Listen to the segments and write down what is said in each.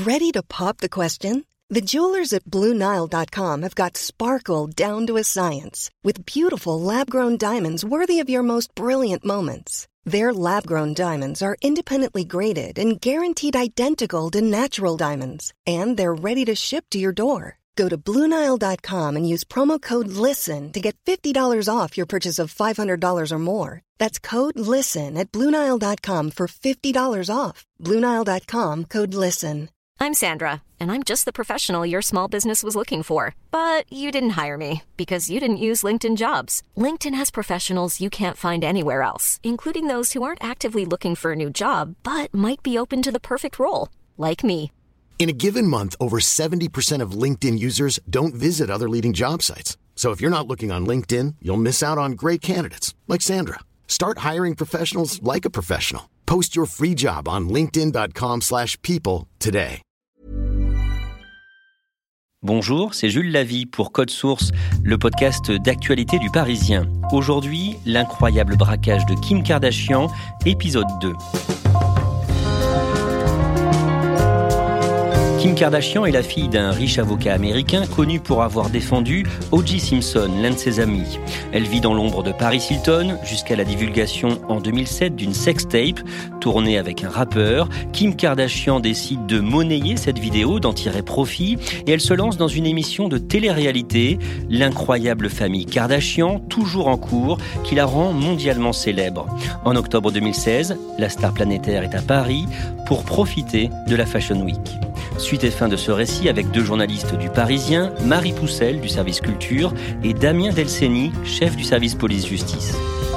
Ready to pop the question? The jewelers at BlueNile.com have got sparkle down to a science with beautiful lab-grown diamonds worthy of your most brilliant moments. Their lab-grown diamonds are independently graded and guaranteed identical to natural diamonds, and they're ready to ship to your door. Go to BlueNile.com and use promo code LISTEN to get $50 off your purchase of $500 or more. That's code LISTEN at BlueNile.com for $50 off. BlueNile.com, code LISTEN. I'm Sandra, and I'm just the professional your small business was looking for. But you didn't hire me because you didn't use LinkedIn Jobs. LinkedIn has professionals you can't find anywhere else, including those who aren't actively looking for a new job, but might be open to the perfect role, like me. In a given month, over 70% of LinkedIn users don't visit other leading job sites. So if you're not looking on LinkedIn, you'll miss out on great candidates like Sandra. Start hiring professionals like a professional. Post your free job on linkedin.com/people today. Bonjour, c'est Jules Lavie pour Code Source, le podcast d'actualité du Parisien. Aujourd'hui, l'incroyable braquage de Kim Kardashian, épisode 2. Kim Kardashian est la fille d'un riche avocat américain connu pour avoir défendu O.J. Simpson, l'un de ses amis. Elle vit dans l'ombre de Paris Hilton jusqu'à la divulgation en 2007 d'une sextape tournée avec un rappeur. Kim Kardashian décide de monnayer cette vidéo, d'en tirer profit et elle se lance dans une émission de télé-réalité, L'incroyable famille Kardashian, toujours en cours, qui la rend mondialement célèbre. En octobre 2016, la star planétaire est à Paris pour profiter de la Fashion Week. Suite et fin de ce récit avec deux journalistes du Parisien, Marie Poussel du service culture et Damien Delceni, chef du service police-justice.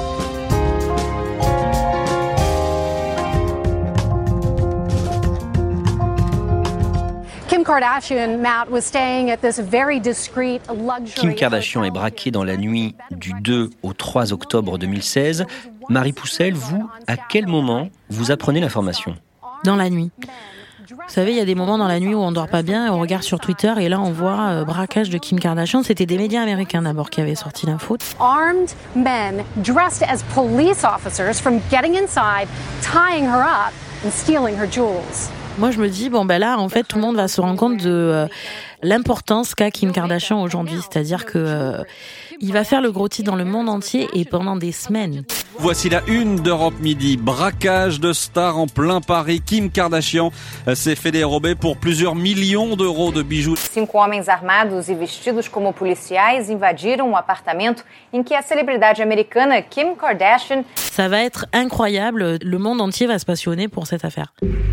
Kim Kardashian, Matt, was staying at this very discreet luxury. Kim Kardashian est braquée dans la nuit du 2 au 3 octobre 2016. Marie Poussel, vous, à quel moment vous apprenez l'information ? Dans la nuit. Vous savez, il y a des moments dans la nuit où on dort pas bien et on regarde sur Twitter et là on voit braquage de Kim Kardashian. C'était des médias américains d'abord qui avaient sorti l'info. Armed men dressed as police officers from getting inside, tying her up and stealing her jewels. Moi je me dis, là en fait tout le monde va se rendre compte de l'importance qu'a Kim Kardashian aujourd'hui. C'est-à-dire que il va faire le gros titre dans le monde entier et pendant des semaines. Voici la une d'Europe Midi. Braquage de stars en plein Paris. Kim Kardashian s'est fait dérober pour plusieurs millions d'euros de bijoux. 5 homens armados e vestidos como policiais invadiram um apartamento em que a celebridade americana Kim Kardashian... Ça va être incroyable. Le monde entier va se passionner pour cette affaire.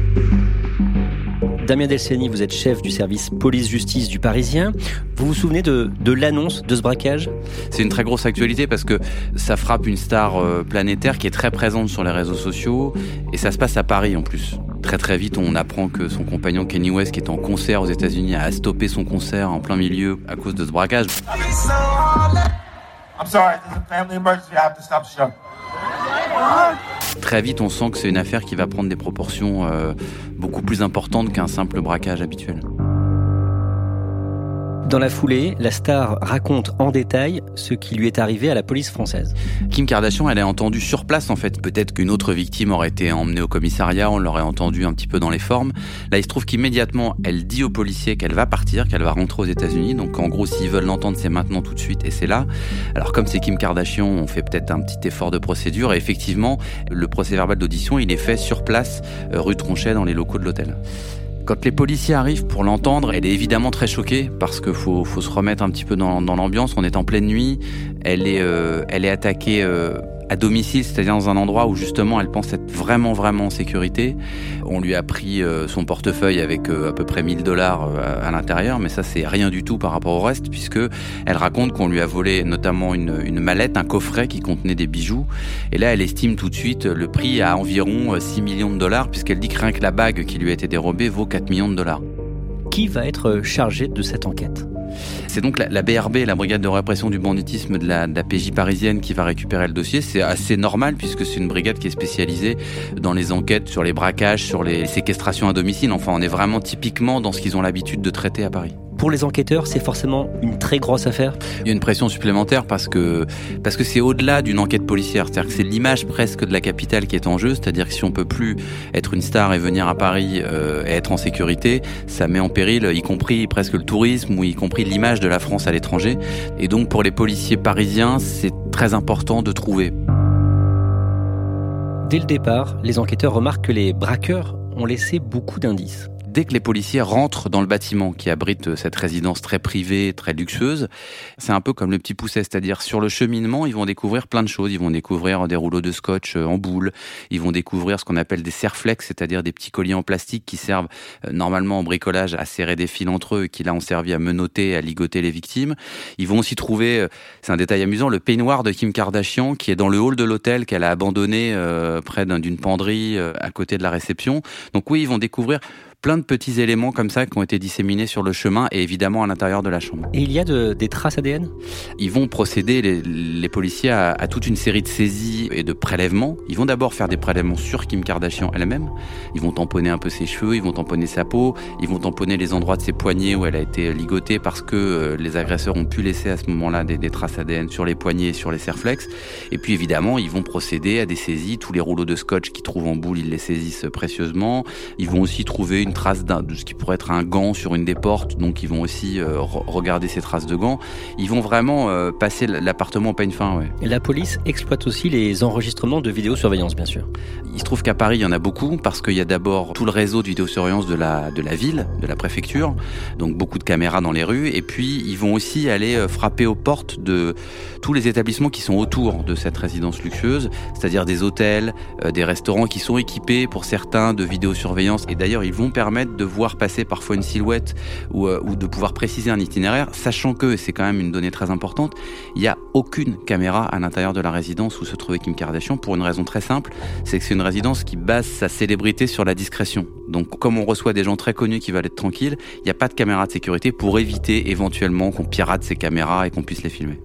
Damien Delceni, vous êtes chef du service police-justice du Parisien. Vous vous souvenez de l'annonce de ce braquage ? C'est une très grosse actualité parce que ça frappe une star planétaire qui est très présente sur les réseaux sociaux et ça se passe à Paris en plus. Très très vite, on apprend que son compagnon Kanye West, qui est en concert aux États-Unis, a stoppé son concert en plein milieu à cause de ce braquage. I'm sorry, there's a family emergency. I have to stop the show. Très vite, on sent que c'est une affaire qui va prendre des proportions beaucoup plus importantes qu'un simple braquage habituel. Dans la foulée, la star raconte en détail ce qui lui est arrivé à la police française. Kim Kardashian, elle est entendue sur place en fait. Peut-être qu'une autre victime aurait été emmenée au commissariat, on l'aurait entendue un petit peu dans les formes. Là, il se trouve qu'immédiatement, elle dit aux policiers qu'elle va partir, qu'elle va rentrer aux États-Unis. Donc en gros, s'ils veulent l'entendre, c'est maintenant tout de suite et c'est là. Alors comme c'est Kim Kardashian, on fait peut-être un petit effort de procédure. Et effectivement, le procès-verbal d'audition, il est fait sur place, rue Tronchet, dans les locaux de l'hôtel. Quand les policiers arrivent pour l'entendre, elle est évidemment très choquée parce qu'il faut se remettre un petit peu dans l'ambiance. On est en pleine nuit, elle est attaquée à domicile, c'est-à-dire dans un endroit où justement elle pense être vraiment en sécurité. On lui a pris son portefeuille avec à peu près $1000 à l'intérieur, mais ça c'est rien du tout par rapport au reste, puisque elle raconte qu'on lui a volé notamment une mallette, un coffret qui contenait des bijoux. Et là elle estime tout de suite le prix à environ $6 millions, puisqu'elle dit que rien que la bague qui lui a été dérobée vaut $4 millions. Qui va être chargé de cette enquête ? C'est donc la BRB, la Brigade de répression du banditisme de la PJ parisienne, qui va récupérer le dossier. C'est assez normal puisque c'est une brigade qui est spécialisée dans les enquêtes sur les braquages, sur les séquestrations à domicile. Enfin, on est vraiment typiquement dans ce qu'ils ont l'habitude de traiter à Paris. Pour les enquêteurs, c'est forcément une très grosse affaire. Il y a une pression supplémentaire parce que c'est au-delà d'une enquête policière. C'est-à-dire que c'est l'image presque de la capitale qui est en jeu. C'est-à-dire que si on peut plus être une star et venir à Paris et être en sécurité, ça met en péril, y compris presque le tourisme ou y compris l'image de la France à l'étranger. Et donc pour les policiers parisiens, c'est très important de trouver. Dès le départ, les enquêteurs remarquent que les braqueurs ont laissé beaucoup d'indices. Dès que les policiers rentrent dans le bâtiment qui abrite cette résidence très privée, très luxueuse, c'est un peu comme le petit Pousset, c'est-à-dire sur le cheminement, ils vont découvrir plein de choses. Ils vont découvrir des rouleaux de scotch en boule, ils vont découvrir ce qu'on appelle des serflex, c'est-à-dire des petits colliers en plastique qui servent normalement en bricolage à serrer des fils entre eux et qui là ont servi à menotter, à ligoter les victimes. Ils vont aussi trouver, c'est un détail amusant, le peignoir de Kim Kardashian qui est dans le hall de l'hôtel qu'elle a abandonné près d'une penderie à côté de la réception. Donc oui, ils vont découvrir plein de petits éléments comme ça qui ont été disséminés sur le chemin et évidemment à l'intérieur de la chambre. Et il y a des traces ADN ? Ils vont procéder, les policiers, à toute une série de saisies et de prélèvements. Ils vont d'abord faire des prélèvements sur Kim Kardashian elle-même. Ils vont tamponner un peu ses cheveux, ils vont tamponner sa peau, ils vont tamponner les endroits de ses poignets où elle a été ligotée parce que les agresseurs ont pu laisser à ce moment-là des traces ADN sur les poignets et sur les serflex. Et puis évidemment, ils vont procéder à des saisies. Tous les rouleaux de scotch qu'ils trouvent en boule, ils les saisissent précieusement. Ils vont aussi trouver une trace de ce qui pourrait être un gant sur une des portes, donc ils vont aussi regarder ces traces de gants. Ils vont vraiment passer l'appartement au peigne fin. Ouais. La police exploite aussi les enregistrements de vidéosurveillance, bien sûr. Il se trouve qu'à Paris, il y en a beaucoup, parce qu'il y a d'abord tout le réseau de vidéosurveillance de la ville, de la préfecture, donc beaucoup de caméras dans les rues, et puis ils vont aussi aller frapper aux portes de tous les établissements qui sont autour de cette résidence luxueuse, c'est-à-dire des hôtels, des restaurants qui sont équipés pour certains de vidéosurveillance, et d'ailleurs ils vont permettre de voir passer parfois une silhouette ou de pouvoir préciser un itinéraire, sachant que, et c'est quand même une donnée très importante, il n'y a aucune caméra à l'intérieur de la résidence où se trouvait Kim Kardashian, pour une raison très simple, c'est que c'est une résidence qui base sa célébrité sur la discrétion. Donc comme on reçoit des gens très connus qui veulent être tranquilles, il n'y a pas de caméra de sécurité pour éviter éventuellement qu'on pirate ces caméras et qu'on puisse les filmer.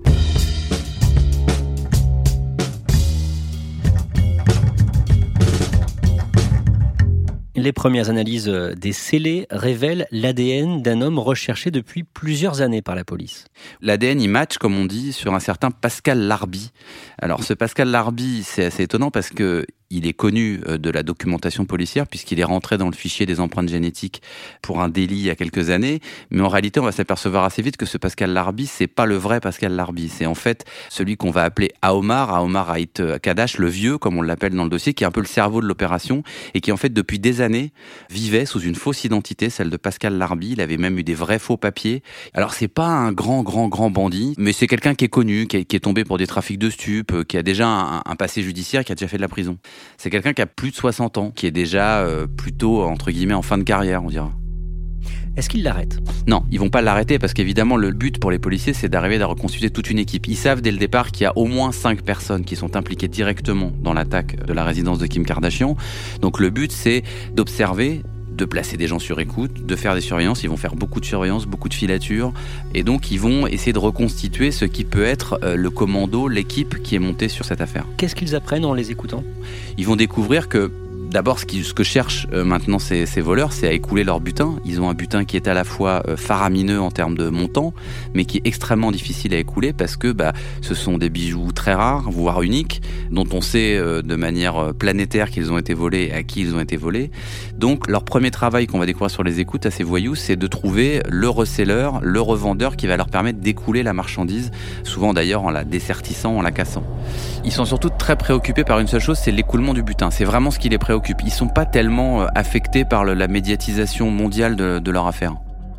Les premières analyses des scellés révèlent l'ADN d'un homme recherché depuis plusieurs années par la police. L'ADN, il match, comme on dit, sur un certain Pascal Larbi. Alors ce Pascal Larbi, c'est assez étonnant parce que il est connu de la documentation policière puisqu'il est rentré dans le fichier des empreintes génétiques pour un délit il y a quelques années. Mais en réalité, on va s'apercevoir assez vite que ce Pascal Larbi, c'est pas le vrai Pascal Larbi. C'est en fait celui qu'on va appeler Aomar Haït Kadash, le vieux, comme on l'appelle dans le dossier, qui est un peu le cerveau de l'opération et qui en fait depuis des années vivait sous une fausse identité, celle de Pascal Larbi. Il avait même eu des vrais faux papiers. Alors c'est pas un grand bandit, mais c'est quelqu'un qui est connu, qui est tombé pour des trafics de stupes, qui a déjà un passé judiciaire, qui a déjà fait de la prison. C'est quelqu'un qui a plus de 60 ans, qui est déjà plutôt, entre guillemets, en fin de carrière, on dira. Est-ce qu'ils l'arrêtent ? Non, ils vont pas l'arrêter parce qu'évidemment, le but pour les policiers, c'est d'arriver à reconstituer toute une équipe. Ils savent dès le départ qu'il y a au moins 5 personnes qui sont impliquées directement dans l'attaque de la résidence de Kim Kardashian. Donc le but, c'est d'observer, de placer des gens sur écoute, de faire des surveillances. Ils vont faire beaucoup de surveillances, beaucoup de filatures. Et donc, ils vont essayer de reconstituer ce qui peut être le commando, l'équipe qui est montée sur cette affaire. Qu'est-ce qu'ils apprennent en les écoutant ? Ils vont découvrir que d'abord, ce que cherchent maintenant ces voleurs, c'est à écouler leur butin. Ils ont un butin qui est à la fois faramineux en termes de montant, mais qui est extrêmement difficile à écouler parce que ce sont des bijoux très rares, voire uniques, dont on sait de manière planétaire qu'ils ont été volés et à qui ils ont été volés. Donc, leur premier travail qu'on va découvrir sur les écoutes à ces voyous, c'est de trouver le reseller, le revendeur qui va leur permettre d'écouler la marchandise, souvent d'ailleurs en la dessertissant, en la cassant. Ils sont surtout très préoccupés par une seule chose, c'est l'écoulement du butin. C'est vraiment ce qui les préoccupe. Ils sont pas tellement affectés par la médiatisation mondiale de leur affaire.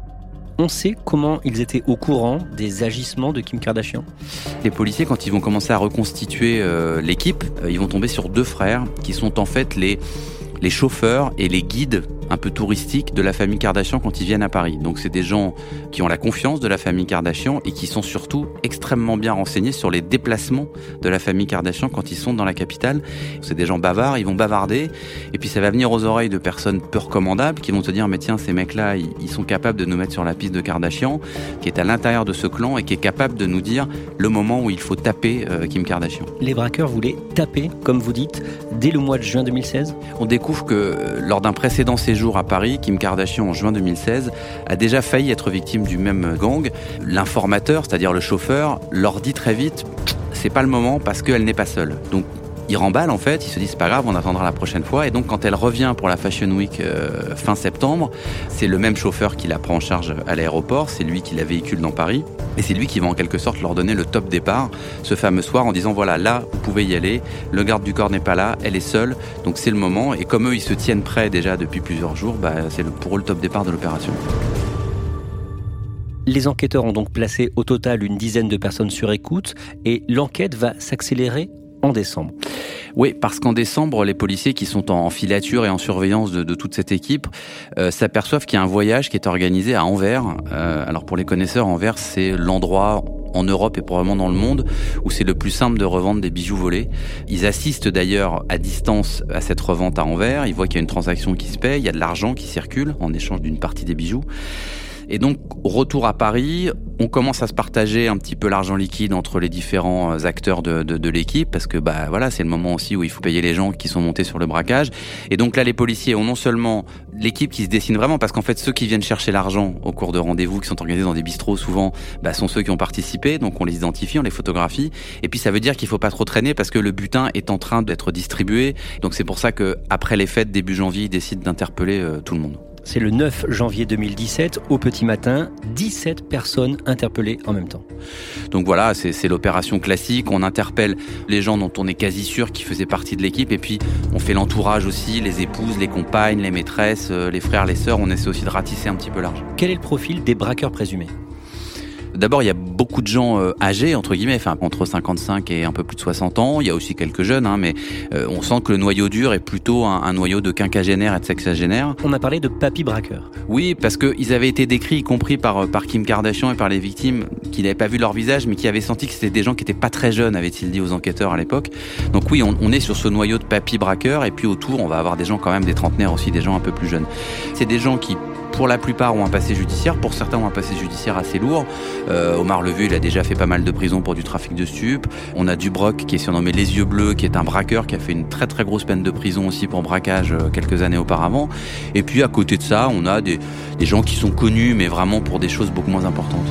On sait comment ils étaient au courant des agissements de Kim Kardashian ? Les policiers, quand ils vont commencer à reconstituer l'équipe, ils vont tomber sur 2 frères qui sont en fait les chauffeurs et les guides un peu touristiques de la famille Kardashian quand ils viennent à Paris. Donc c'est des gens qui ont la confiance de la famille Kardashian et qui sont surtout extrêmement bien renseignés sur les déplacements de la famille Kardashian quand ils sont dans la capitale. C'est des gens bavards, ils vont bavarder et puis ça va venir aux oreilles de personnes peu recommandables qui vont se dire mais tiens, ces mecs-là, ils sont capables de nous mettre sur la piste de Kardashian, qui est à l'intérieur de ce clan et qui est capable de nous dire le moment où il faut taper Kim Kardashian. Les braqueurs voulaient taper, comme vous dites, dès le mois de juin 2016 ? On découvre que lors d'un précédent séjour séjour à Paris, Kim Kardashian, en juin 2016, a déjà failli être victime du même gang. L'informateur, c'est-à-dire le chauffeur, leur dit très vite « c'est pas le moment parce qu'elle n'est pas seule ». Donc, ils remballent en fait, ils se disent c'est pas grave, on attendra la prochaine fois. Et donc quand elle revient pour la Fashion Week fin septembre, c'est le même chauffeur qui la prend en charge à l'aéroport, c'est lui qui la véhicule dans Paris. Et c'est lui qui va en quelque sorte leur donner le top départ ce fameux soir en disant voilà, là vous pouvez y aller, le garde du corps n'est pas là, elle est seule, donc c'est le moment. Et comme eux ils se tiennent prêts déjà depuis plusieurs jours, c'est pour eux le top départ de l'opération. Les enquêteurs ont donc placé au total une dizaine de personnes sur écoute et l'enquête va s'accélérer en décembre. Oui, parce qu'en décembre, les policiers qui sont en filature et en surveillance de toute cette équipe s'aperçoivent qu'il y a un voyage qui est organisé à Anvers. Alors pour les connaisseurs, Anvers, c'est l'endroit en Europe et probablement dans le monde où c'est le plus simple de revendre des bijoux volés. Ils assistent d'ailleurs à distance à cette revente à Anvers. Ils voient qu'il y a une transaction qui se paie, il y a de l'argent qui circule en échange d'une partie des bijoux. Et donc, retour à Paris, on commence à se partager un petit peu l'argent liquide entre les différents acteurs de l'équipe, parce que voilà, c'est le moment aussi où il faut payer les gens qui sont montés sur le braquage. Et donc là, les policiers ont non seulement l'équipe qui se dessine vraiment, parce qu'en fait, ceux qui viennent chercher l'argent au cours de rendez-vous, qui sont organisés dans des bistrots souvent, sont ceux qui ont participé, donc on les identifie, on les photographie. Et puis ça veut dire qu'il faut pas trop traîner, parce que le butin est en train d'être distribué. Donc c'est pour ça que après les fêtes, début janvier, ils décident d'interpeller tout le monde. C'est le 9 janvier 2017, au petit matin, 17 personnes interpellées en même temps. Donc voilà, c'est l'opération classique, on interpelle les gens dont on est quasi sûr qu'ils faisaient partie de l'équipe, et puis on fait l'entourage aussi, les épouses, les compagnes, les maîtresses, les frères, les sœurs, on essaie aussi de ratisser un petit peu large. Quel est le profil des braqueurs présumés ? D'abord, il y a beaucoup de gens âgés, entre guillemets, entre 55 et un peu plus de 60 ans. Il y a aussi quelques jeunes, mais on sent que le noyau dur est plutôt un noyau de quinquagénaires et de sexagénaires. On a parlé de papy braqueurs. Oui, parce qu'ils avaient été décrits, y compris par Kim Kardashian et par les victimes, qui n'avaient pas vu leur visage, mais qui avaient senti que c'était des gens qui n'étaient pas très jeunes, avait-il dit aux enquêteurs à l'époque. Donc oui, on est sur ce noyau de papy braqueurs, et puis autour, on va avoir des gens quand même, des trentenaires aussi, des gens un peu plus jeunes. C'est des gens qui, pour la plupart, ont un passé judiciaire. Pour certains, ont un passé judiciaire assez lourd. Omar Levue, il a déjà fait pas mal de prison pour du trafic de stupes. On a Dubreuil, qui est surnommé Les Yeux Bleus, qui est un braqueur, qui a fait une très très grosse peine de prison aussi pour braquage quelques années auparavant. Et puis à côté de ça, on a des gens qui sont connus, mais vraiment pour des choses beaucoup moins importantes.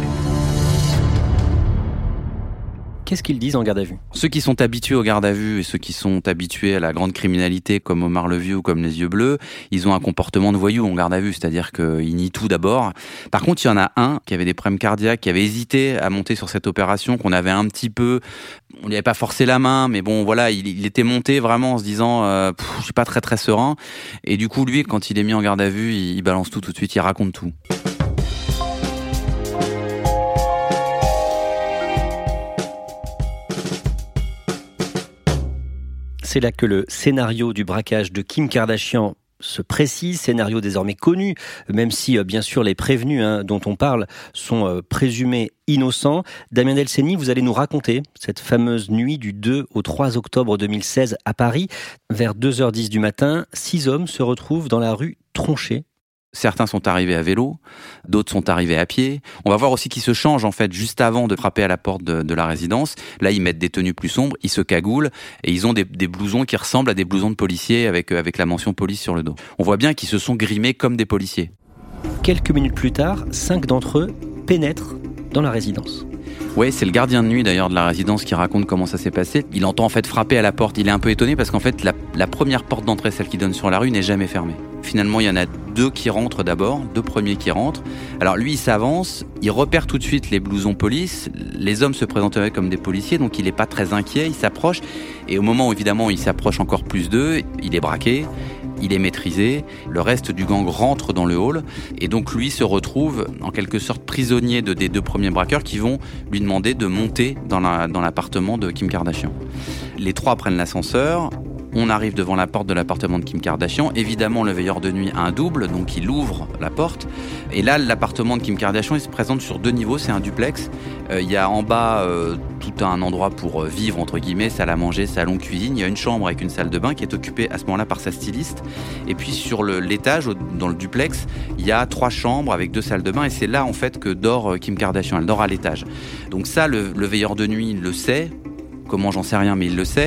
Qu'est-ce qu'ils disent en garde à vue ? Ceux qui sont habitués au garde à vue et ceux qui sont habitués à la grande criminalité comme Omar Levue ou comme Les Yeux Bleus, ils ont un comportement de voyou en garde à vue, c'est-à-dire qu'ils nient tout d'abord. Par contre, il y en a un qui avait des problèmes cardiaques, qui avait hésité à monter sur cette opération, qu'on avait un petit peu... On lui avait pas forcé la main, mais bon, voilà, il était monté vraiment en se disant je suis pas très très serein. Et du coup, lui, quand il est mis en garde à vue, il balance tout de suite, il raconte tout. C'est là que le scénario du braquage de Kim Kardashian se précise, scénario désormais connu, même si bien sûr les prévenus dont on parle sont présumés innocents. Damien Delceni, vous allez nous raconter cette fameuse nuit du 2 au 3 octobre 2016 à Paris. Vers 2h10 du matin, 6 hommes se retrouvent dans la rue Tronchet. Certains sont arrivés à vélo, d'autres sont arrivés à pied. On va voir aussi qu'ils se changent en fait juste avant de frapper à la porte de la résidence. Là, ils mettent des tenues plus sombres, ils se cagoulent et ils ont des blousons qui ressemblent à des blousons de policiers avec la mention police sur le dos. On voit bien qu'ils se sont grimés comme des policiers. Quelques minutes plus tard, 5 d'entre eux pénètrent dans la résidence. Oui, c'est le gardien de nuit d'ailleurs de la résidence qui raconte comment ça s'est passé. Il entend en fait frapper à la porte. Il est un peu étonné parce qu'en fait la première porte d'entrée, celle qui donne sur la rue, n'est jamais fermée. Finalement, il y en a 2 qui rentrent d'abord, 2 premiers qui rentrent. Alors lui, il s'avance, il repère tout de suite les blousons police. Les hommes se présenteraient comme des policiers, donc il n'est pas très inquiet, il s'approche. Et au moment où évidemment il s'approche encore plus d'eux, il est braqué, il est maîtrisé. Le reste du gang rentre dans le hall. Et donc lui se retrouve en quelque sorte prisonnier des 2 premiers braqueurs qui vont lui demander de monter dans l'appartement de Kim Kardashian. Les 3 prennent l'ascenseur. On arrive devant la porte de l'appartement de Kim Kardashian. Évidemment, le veilleur de nuit a un double, donc il ouvre la porte. Et là, l'appartement de Kim Kardashian, il se présente sur 2 niveaux. C'est un duplex. Il y a en bas tout un endroit pour vivre, entre guillemets, salle à manger, salon, cuisine. Il y a une chambre avec une salle de bain qui est occupée à ce moment-là par sa styliste. Et puis sur l'étage, dans le duplex, il y a 3 chambres avec 2 salles de bain. Et c'est là, en fait, que dort Kim Kardashian. Elle dort à l'étage. Donc ça, le veilleur de nuit le sait. Comment, j'en sais rien, mais il le sait. Donc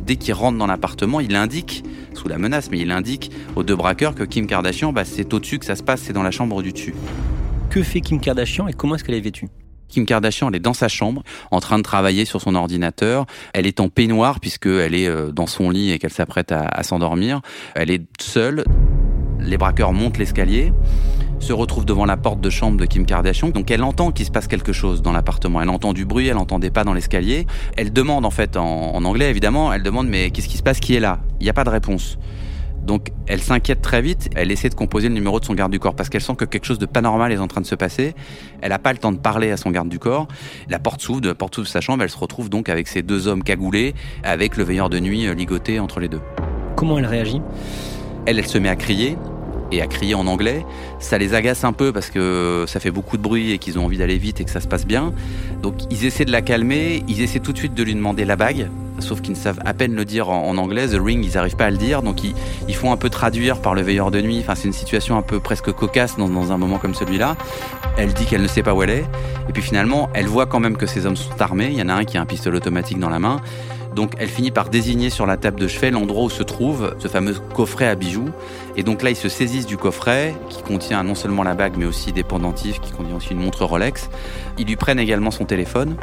dès qu'il rentre dans l'appartement, il indique, sous la menace, mais il indique aux 2 braqueurs que Kim Kardashian, c'est au-dessus que ça se passe, c'est dans la chambre du dessus. Que fait Kim Kardashian et comment est-ce qu'elle est vêtue ? Kim Kardashian, elle est dans sa chambre, en train de travailler sur son ordinateur. Elle est en peignoir puisqu'elle est dans son lit et qu'elle s'apprête à s'endormir. Elle est seule. Les braqueurs montent l'escalier, se retrouvent devant la porte de chambre de Kim Kardashian. Donc elle entend qu'il se passe quelque chose dans l'appartement. Elle entend du bruit, elle entend des pas dans l'escalier. Elle demande en fait, en anglais évidemment, elle demande mais qu'est-ce qui se passe, qui est là ? Il n'y a pas de réponse. Donc elle s'inquiète très vite, elle essaie de composer le numéro de son garde du corps parce qu'elle sent que quelque chose de pas normal est en train de se passer. Elle n'a pas le temps de parler à son garde du corps. La porte s'ouvre de sa chambre, elle se retrouve donc avec ces 2 hommes cagoulés, avec le veilleur de nuit ligoté entre les 2. Comment elle réagit ? Elle se met à crier. Et à crier en anglais, ça les agace un peu parce que ça fait beaucoup de bruit et qu'ils ont envie d'aller vite et que ça se passe bien. Donc ils essaient de la calmer, ils essaient tout de suite de lui demander la bague, sauf qu'ils ne savent à peine le dire en anglais, the ring, ils n'arrivent pas à le dire, donc ils font un peu traduire par le veilleur de nuit. Enfin, c'est une situation un peu presque cocasse dans un moment comme celui-là. Elle dit qu'elle ne sait pas où elle est, et puis finalement, elle voit quand même que ces hommes sont armés, il y en a un qui a un pistolet automatique dans la main. Donc elle finit par désigner sur la table de chevet l'endroit où se trouve ce fameux coffret à bijoux. Et donc là, ils se saisissent du coffret qui contient non seulement la bague, mais aussi des pendentifs, qui contient aussi une montre Rolex. Ils lui prennent également son téléphone.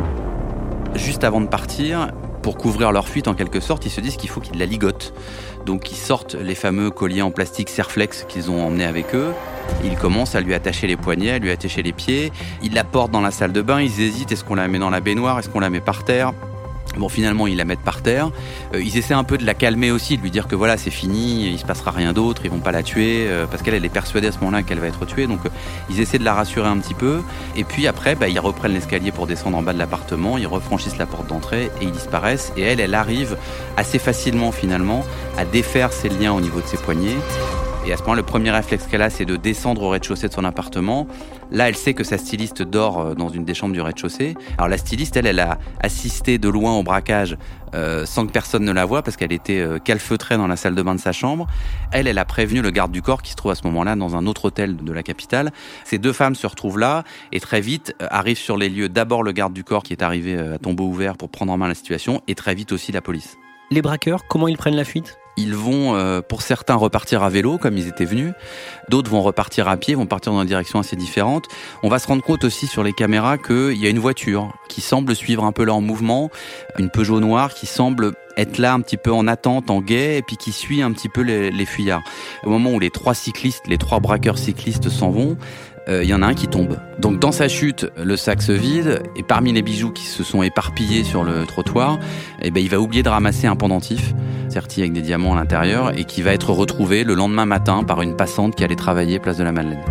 Juste avant de partir, pour couvrir leur fuite en quelque sorte, ils se disent qu'il faut qu'ils la ligotent. Donc ils sortent les fameux colliers en plastique Serflex qu'ils ont emmenés avec eux. Ils commencent à lui attacher les poignets, à lui attacher les pieds. Ils la portent dans la salle de bain, ils hésitent, est-ce qu'on la met dans la baignoire, est-ce qu'on la met par terre ? Bon, finalement, ils la mettent par terre. Ils essaient un peu de la calmer aussi, de lui dire que voilà, c'est fini, il se passera rien d'autre, ils vont pas la tuer, parce qu'elle est persuadée à ce moment-là qu'elle va être tuée. Donc, ils essaient de la rassurer un petit peu. Et puis après, ils reprennent l'escalier pour descendre en bas de l'appartement, ils refranchissent la porte d'entrée et ils disparaissent. Et elle arrive assez facilement, finalement, à défaire ses liens au niveau de ses poignets. Et à ce moment, le premier réflexe qu'elle a, c'est de descendre au rez-de-chaussée de son appartement. Là, elle sait que sa styliste dort dans une des chambres du rez-de-chaussée. Alors la styliste, elle a assisté de loin au braquage sans que personne ne la voie parce qu'elle était calfeutrée dans la salle de bain de sa chambre. Elle a prévenu le garde du corps qui se trouve à ce moment-là dans un autre hôtel de la capitale. Ces 2 femmes se retrouvent là et très vite arrivent sur les lieux d'abord le garde du corps qui est arrivé à tombeau ouvert pour prendre en main la situation et très vite aussi la police. Les braqueurs, comment ils prennent la fuite ? Ils vont, pour certains, repartir à vélo, comme ils étaient venus. D'autres vont repartir à pied, vont partir dans une direction assez différente. On va se rendre compte aussi sur les caméras qu'il y a une voiture qui semble suivre un peu leur mouvement, une Peugeot noire qui semble être là un petit peu en attente, en guet, et puis qui suit un petit peu les fuyards. Au moment où les 3 braqueurs cyclistes s'en vont, il y en a un qui tombe. Donc dans sa chute, le sac se vide, et parmi les bijoux qui se sont éparpillés sur le trottoir, il va oublier de ramasser un pendentif, serti avec des diamants à l'intérieur, et qui va être retrouvé le lendemain matin par une passante qui allait travailler place de la Madeleine.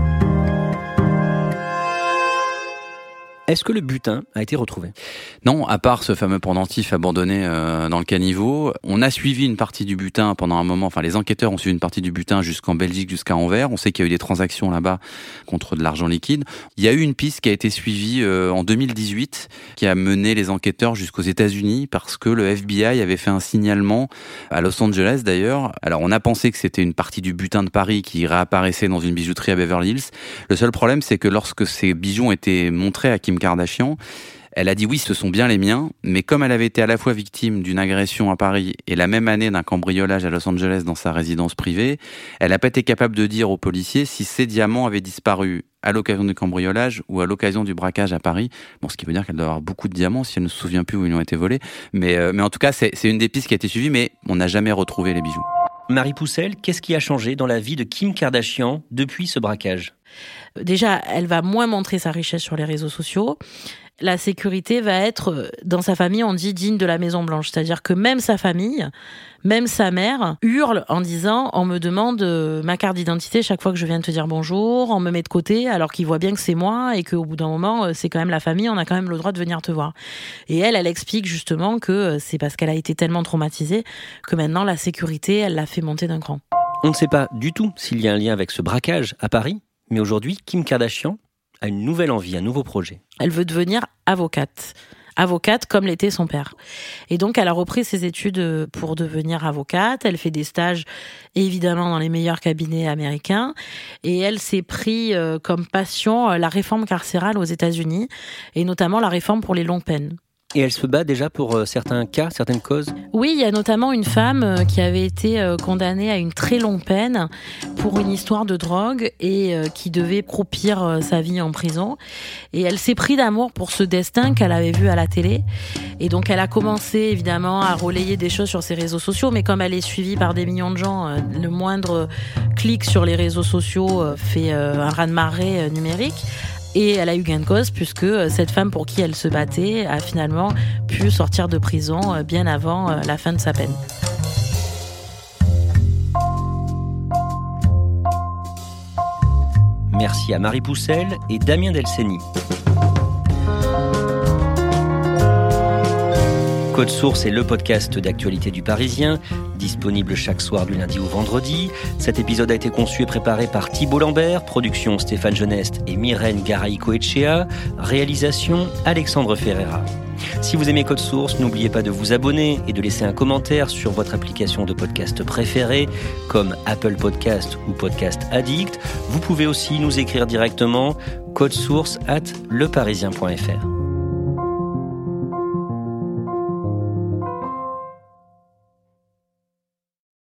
Est-ce que le butin a été retrouvé ? Non, à part ce fameux pendentif abandonné dans le caniveau. On a suivi une partie du butin pendant un moment, enfin les enquêteurs ont suivi une partie du butin jusqu'en Belgique, jusqu'à Anvers. On sait qu'il y a eu des transactions là-bas contre de l'argent liquide. Il y a eu une piste qui a été suivie en 2018, qui a mené les enquêteurs jusqu'aux États-Unis parce que le FBI avait fait un signalement à Los Angeles d'ailleurs. Alors on a pensé que c'était une partie du butin de Paris qui réapparaissait dans une bijouterie à Beverly Hills. Le seul problème, c'est que lorsque ces bijoux ont été montrés à Kim Kardashian, elle a dit oui, ce sont bien les miens, mais comme elle avait été à la fois victime d'une agression à Paris et la même année d'un cambriolage à Los Angeles dans sa résidence privée, elle n'a pas été capable de dire aux policiers si ces diamants avaient disparu à l'occasion du cambriolage ou à l'occasion du braquage à Paris. Bon, ce qui veut dire qu'elle doit avoir beaucoup de diamants si elle ne se souvient plus où ils ont été volés. Mais en tout cas, c'est une des pistes qui a été suivie, mais on n'a jamais retrouvé les bijoux. Marie Poussel, qu'est-ce qui a changé dans la vie de Kim Kardashian depuis ce braquage ? Déjà, elle va moins montrer sa richesse sur les réseaux sociaux. La sécurité va être, dans sa famille, on dit digne de la Maison Blanche. C'est-à-dire que même sa famille, même sa mère, hurle en disant, on me demande ma carte d'identité chaque fois que je viens de te dire bonjour, on me met de côté alors qu'ils voient bien que c'est moi et qu'au bout d'un moment, c'est quand même la famille, on a quand même le droit de venir te voir. Et elle explique justement que c'est parce qu'elle a été tellement traumatisée que maintenant la sécurité, elle l'a fait monter d'un cran. On ne sait pas du tout s'il y a un lien avec ce braquage à Paris, mais aujourd'hui, Kim Kardashian a une nouvelle envie, un nouveau projet. Elle veut devenir avocate comme l'était son père. Et donc, elle a repris ses études pour devenir avocate. Elle fait des stages, évidemment, dans les meilleurs cabinets américains. Et elle s'est pris comme passion la réforme carcérale aux États-Unis, et notamment la réforme pour les longues peines. Et elle se bat déjà pour certains cas, certaines causes? Oui, il y a notamment une femme qui avait été condamnée à une très longue peine pour une histoire de drogue et qui devait croupir sa vie en prison. Et elle s'est pris d'amour pour ce destin qu'elle avait vu à la télé. Et donc elle a commencé évidemment à relayer des choses sur ses réseaux sociaux, mais comme elle est suivie par des millions de gens, le moindre clic sur les réseaux sociaux fait un raz-de-marée numérique. Et elle a eu gain de cause puisque cette femme pour qui elle se battait a finalement pu sortir de prison bien avant la fin de sa peine. Merci à Marie Poussel et Damien Delceni. Code Source est le podcast d'actualité du Parisien, disponible chaque soir du lundi au vendredi. Cet épisode a été conçu et préparé par Thibault Lambert, production Stéphane Geneste et Myrène Garay-Coetchea, réalisation Alexandre Ferreira. Si vous aimez Code Source, n'oubliez pas de vous abonner et de laisser un commentaire sur votre application de podcast préférée, comme Apple Podcast ou Podcast Addict. Vous pouvez aussi nous écrire directement codesource@leparisien.fr.